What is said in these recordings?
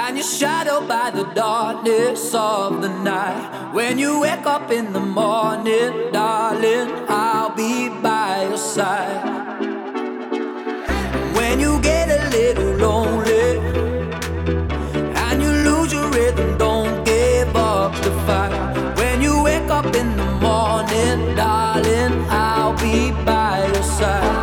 and you're shadowed by the darkness of the night. When you wake up in the morning, darling, I'll be by your side. When you get a little lonely and you lose your rhythm, don't give up the fight. When you wake up in the morning, darling, I'll be by your side.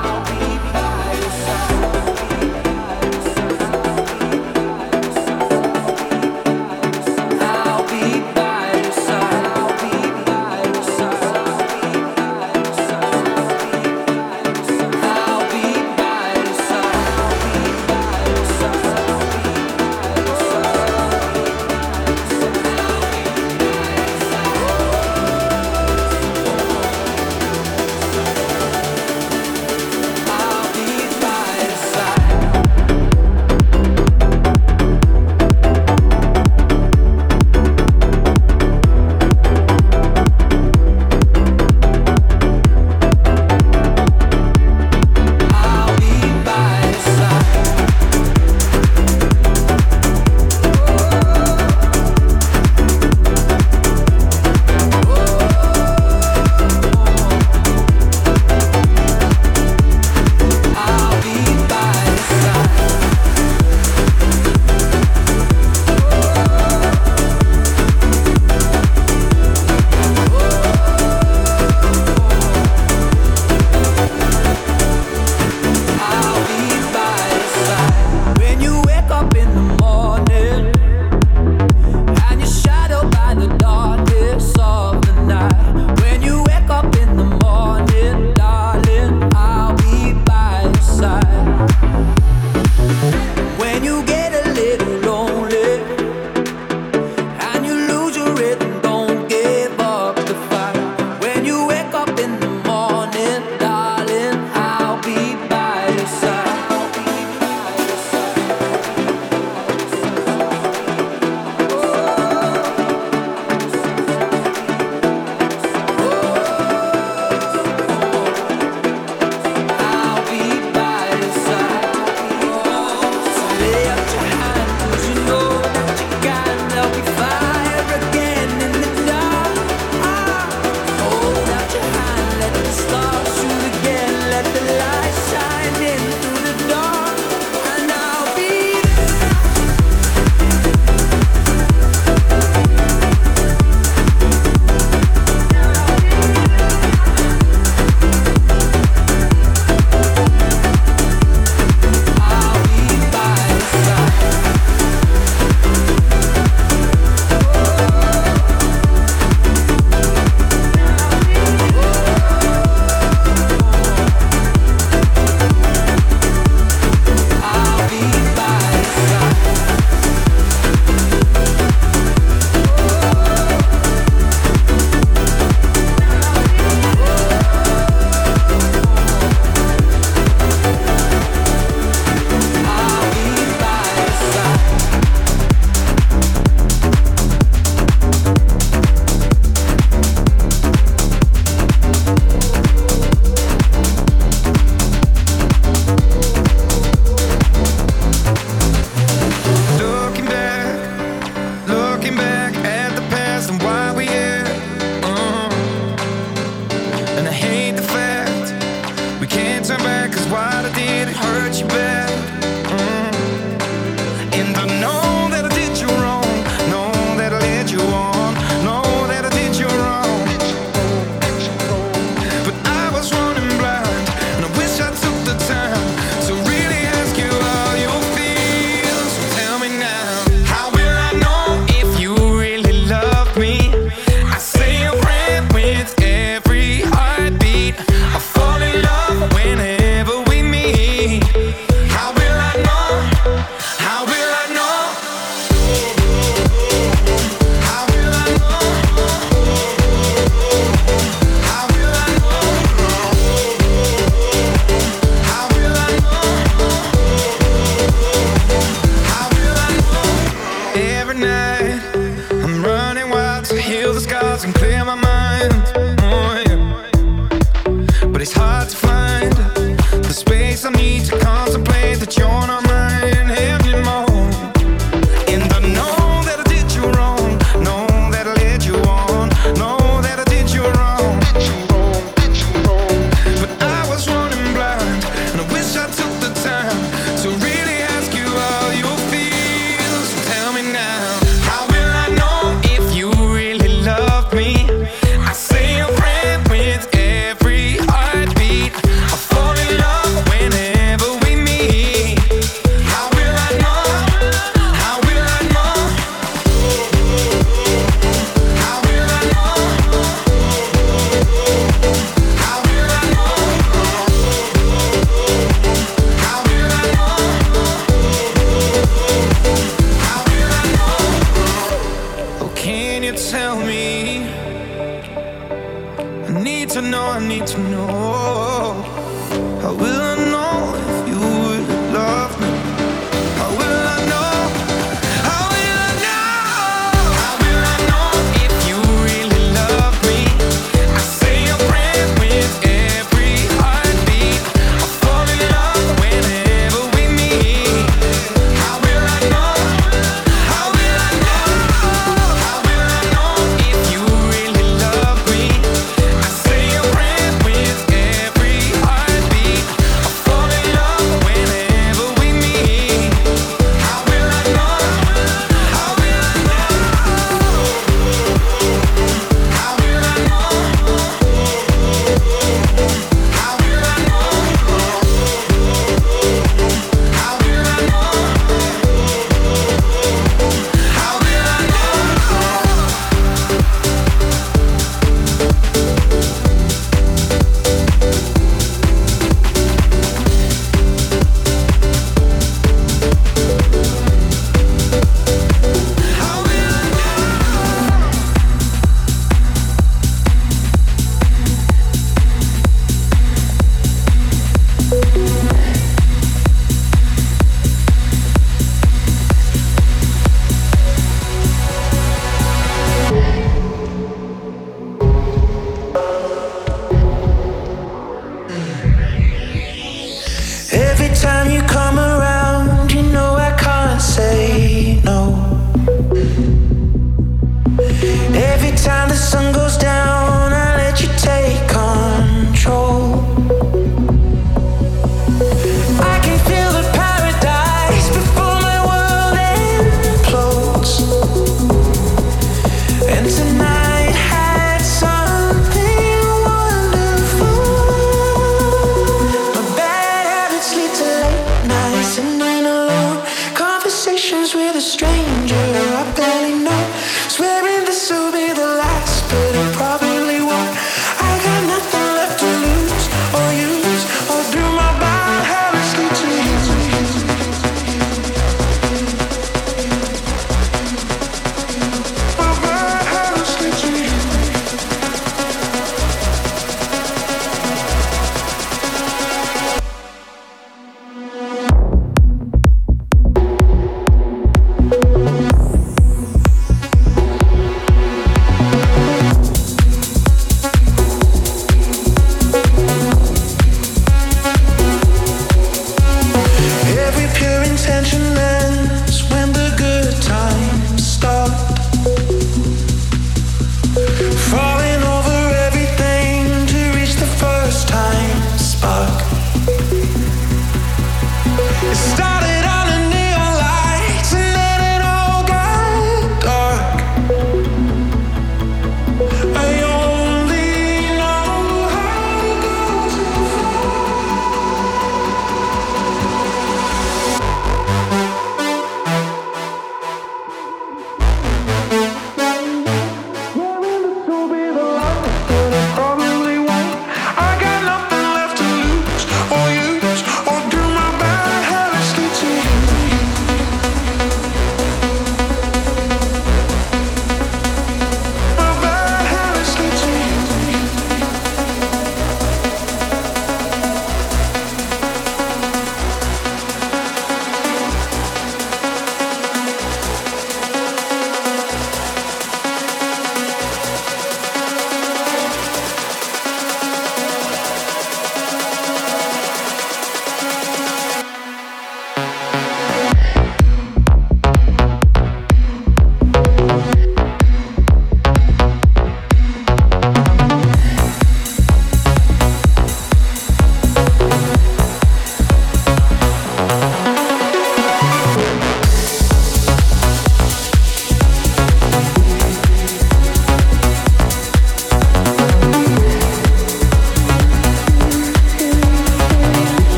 I need to contemplate that you're not mine anymore. In the know, I need to know. How will I know if you would love me? How will I know? How will I know? How will I know if you really love me? I say a prayer with every heartbeat. I fall in love whenever we meet. How will I know? How will I know? How will I know if you really love me? I say a prayer with every heartbeat. I fall in love whenever we meet. How will I know? How will I know? How will I know? How will I know? How will I know? How will I Every time you come around, you know I can't say no. Every time the sun goes down, I let you take control. I can feel the paradise before my world implodes. And tonight had something wonderful. My bad habits lead to late nights and then alone conversations with a stranger I barely know. Swearing this will be the last, but it probably won't. I got nothing left to lose or use, or do my bad habits lead to you? My bad habits lead to you.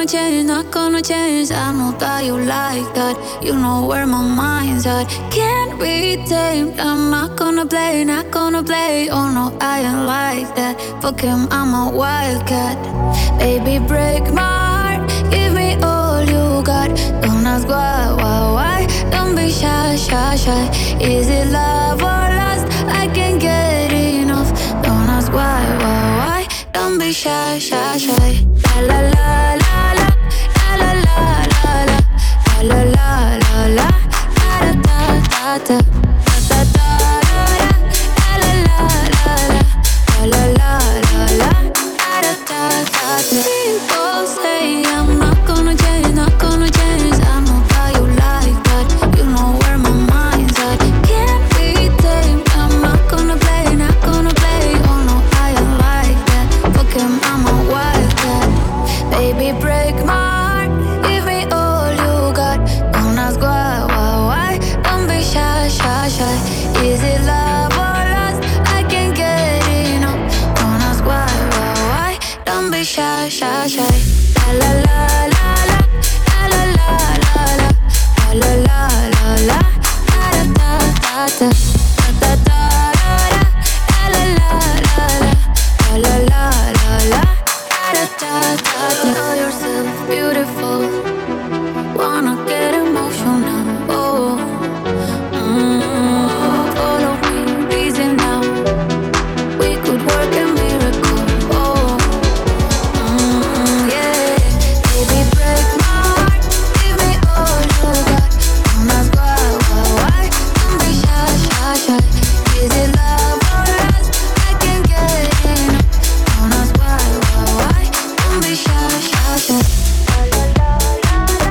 change. I know that you like that. You know where my mind's at. Can't be tamed. I'm not gonna play. Oh no, I ain't like that. Fuck him, I'm a wildcat. Baby, break my heart. Give me all you got. Don't ask why. Don't be shy. Is it love or lust? I can't get enough. Don't ask why. Don't be shy. La la la la la. La la la la. La la la la. Da da da da. Da da da. La la la la. La la la la. Da da da. People say I'm not gonna change. I know that you like that. You know where my mind's at. Can't be tamed. I'm not gonna play. Oh no, I ain't like that. Fuck him, I'm a wildcat. Baby, break my heart. Give me all you got. Don't ask why. Don't be shy. Is it love or lust? I can't get enough. Don't ask why. Don't be shy. La la la la. La la la la. La la la la. Da da da da. Da da da. La la la la. La la la la. Da da da. Know yourself beautiful. Wanna get emotional. Oh. Follow me, reason now. We could work a miracle. Oh. Yeah. Baby, break my heart. Give me all you got. Don't ask why. Don't be shy. Is it love or lust? I can't get enough. Don't ask why. Don't be shy. La la la la la.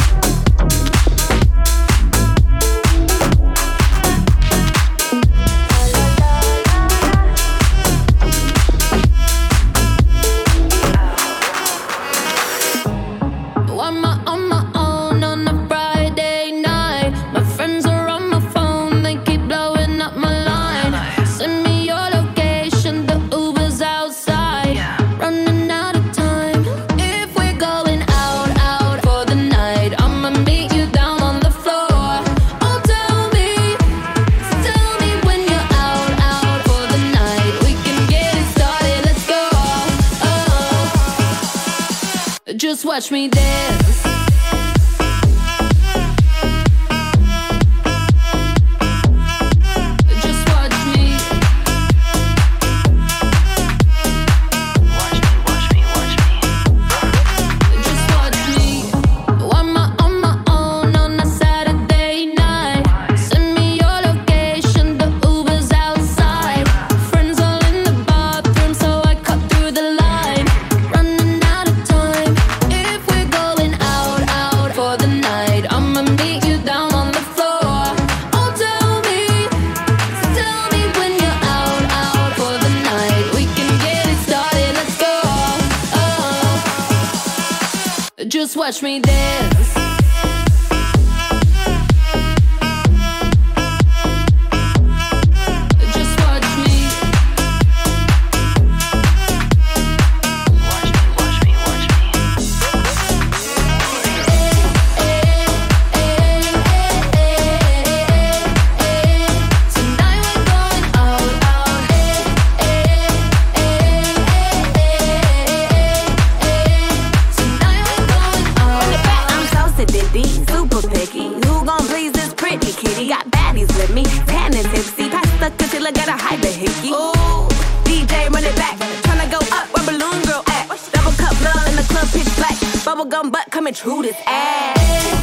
On my own on a Friday night. My friends are on my phone, they keep blowing up my line. Send me your location, the Uber's outside. Running out of time. If we're going out for the night, I'ma meet you down on the floor. Oh, tell me when you're out for the night. We can get it started, let's go. Oh. Just watch me dance. Just watch me. Just watch me. On my own on a Saturday night. Send me your location, the Uber's outside. Friends all in the bathroom, so I cut through the line. Running out of time. If we're going out for the night, I'ma meet you down on the floor. Oh, tell me when you're out for the night. We can get it started, let's go. Oh. Just watch me dance. Just watch me. Tonight we're going out. Tonight we're going out. I'm so acidity, super picky. Who gon' please this pretty kitty? Got baddies with me, tan and tipsy. Pass the concealer, gotta hide the hickey. Ooh, DJ run it back, tryna go up where Balloon Girl at. Double cup love in the club, pitch black. Bubblegum butt coming true this ass.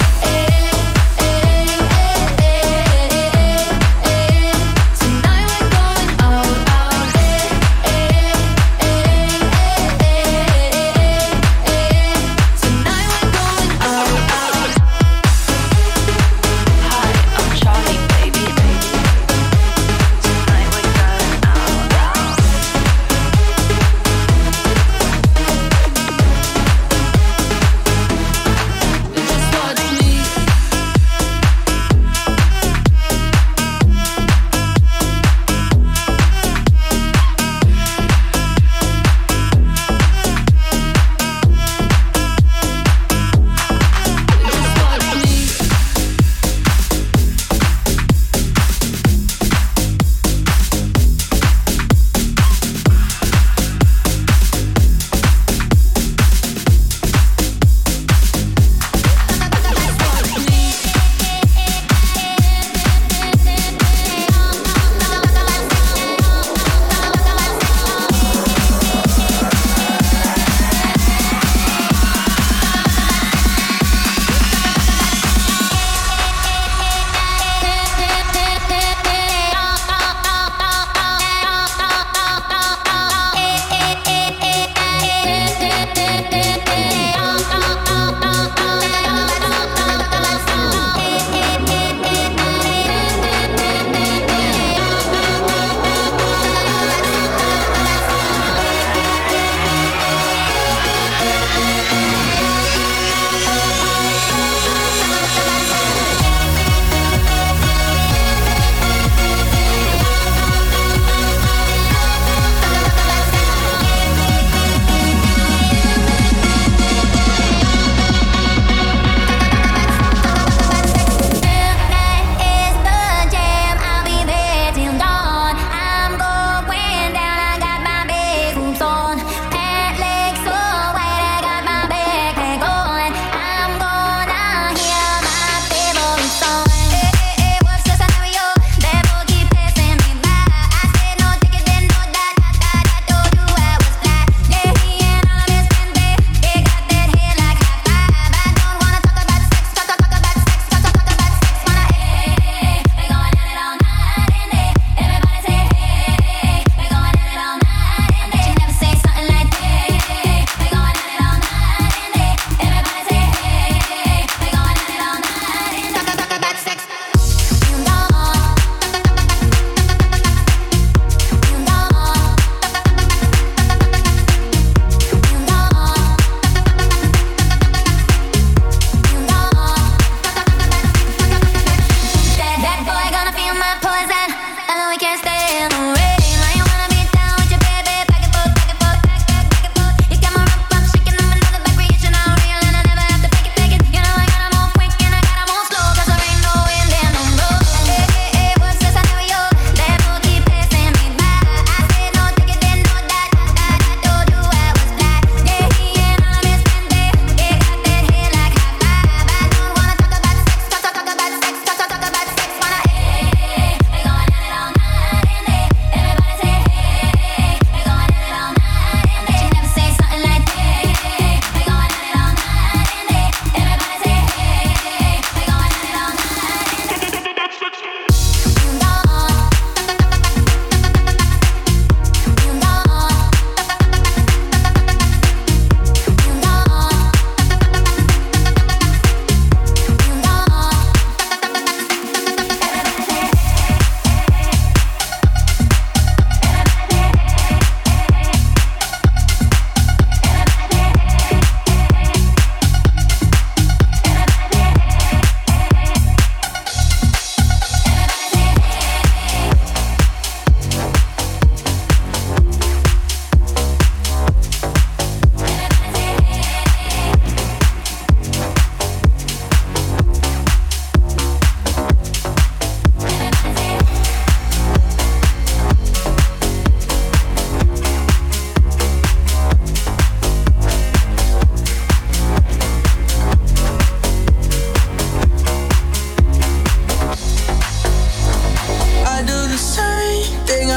Tonight we're going out. Tonight we're going out. Hi, I'm Charlie, baby. Tonight we're going out. Just watch me.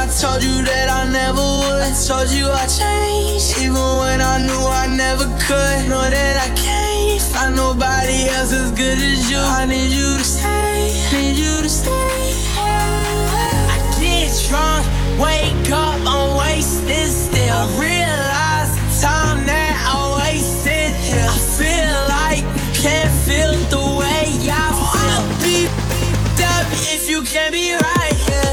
told you that I never would. I told you I changed, even when I knew I never could. Know that I can't find nobody else as good as you. I need you to stay, need you to stay. I get drunk, wake up, I'm wasted still. I realize the time that I wasted here. I feel like you can't feel the way I feel. I'll be up if you can't be right here.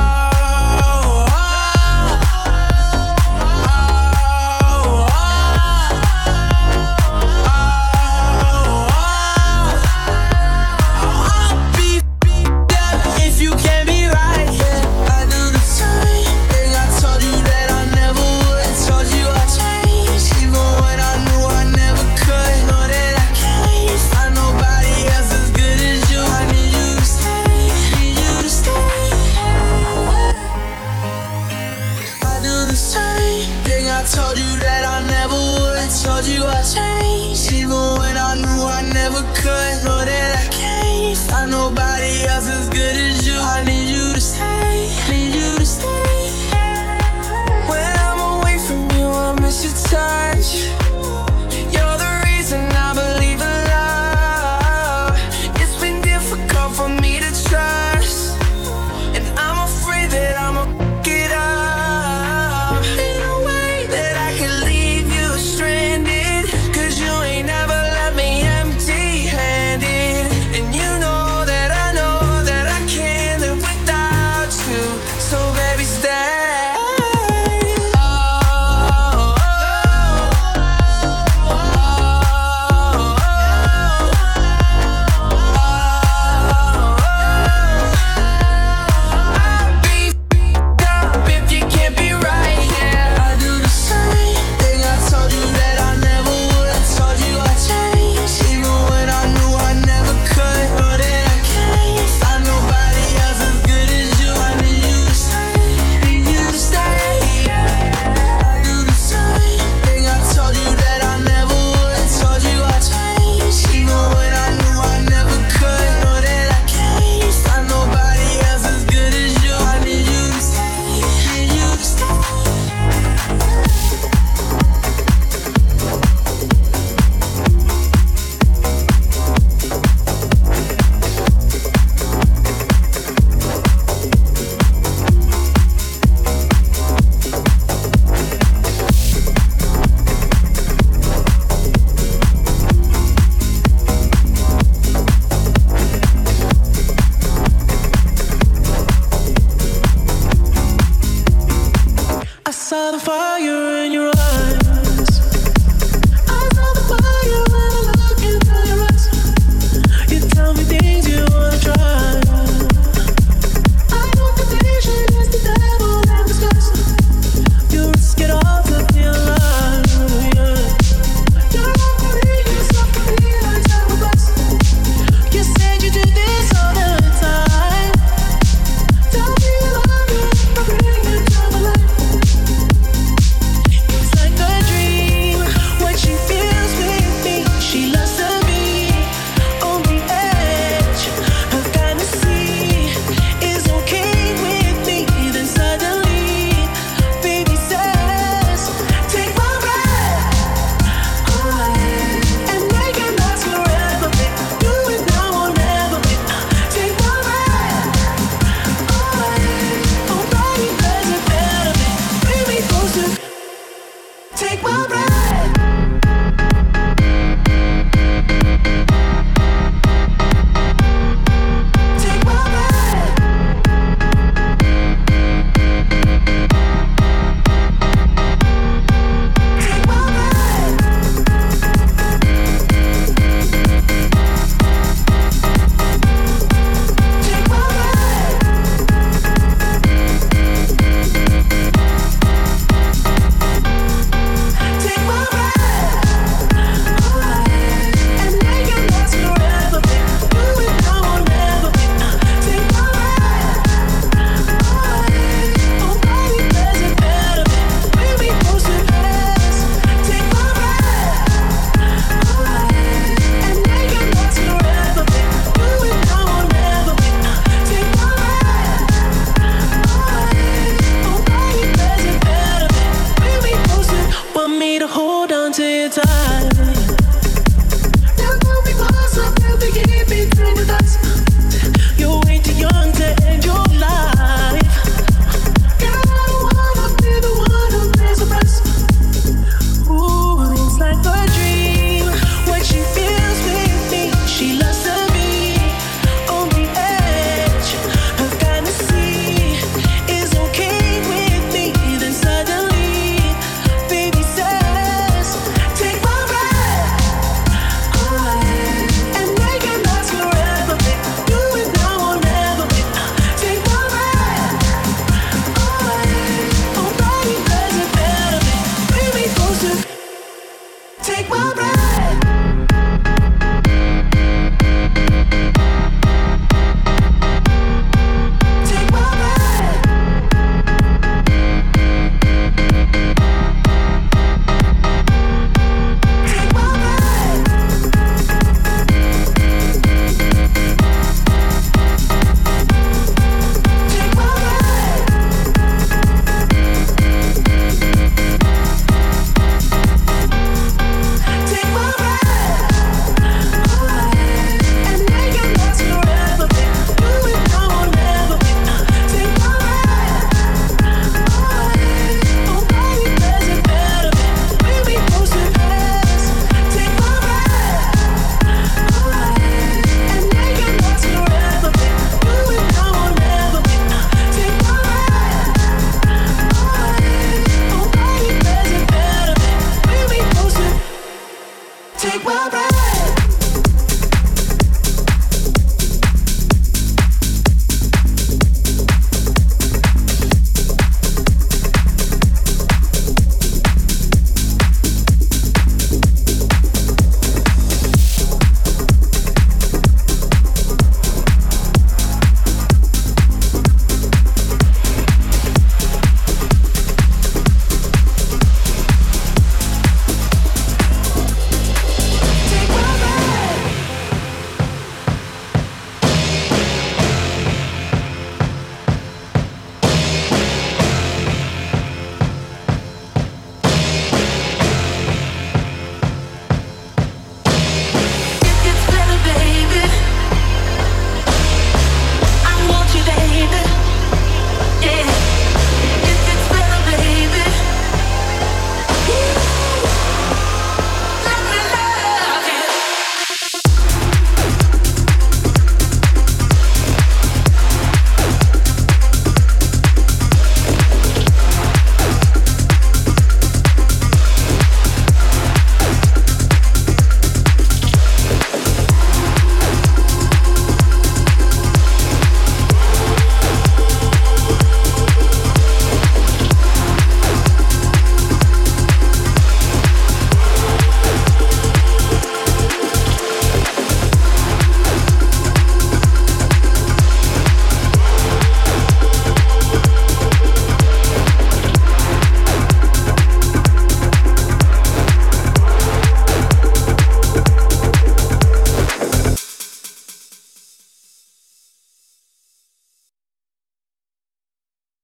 Told you that I never would. I told you I changed, even when I knew I never could. Know that I can't find nobody else as good as you. I need you to stay, need you to stay. When I'm away from you, I miss your touch. You're the reason I believe in love. It's been difficult for me to trust, and I'm afraid that I'ma get up in a way that I can leave you stranded. Cause you ain't never left me empty-handed. And you know that I can't live without you. So baby, stay. I saw the fire